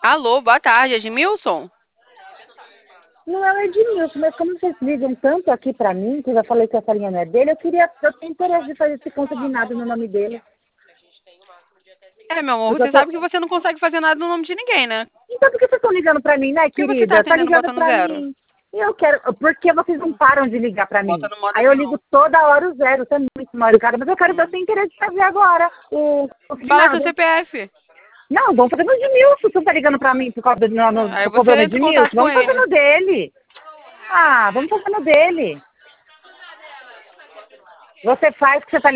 Alô, boa tarde, Edmilson? Não é o Edmilson, mas como vocês ligam tanto aqui pra mim, que eu já falei que essa linha não é dele, eu tenho interesse de fazer esse consignado no nome dele. É, meu amor, Porque eu você tô... sabe que você não consegue fazer nada no nome de ninguém, né? Então por que vocês estão ligando pra mim, né, Por que você tá querida? Tá atendendo ligando botando pra zero? mim. Eu quero... Porque vocês não param de ligar pra Bota mim? no modo Aí eu avião. ligo toda hora o zero, você é muito mal educada, mas eu quero ver o seu interesse de fazer agora o Fala seu consignado. CPF. Não, vamos fazer no Edmilson. Você não tá ligando pra mim por causa do Aí você problema entra em Edmilson? contato com Vamos fazer ele. no dele. Ah, vamos fazer no dele. Você faz o que você tá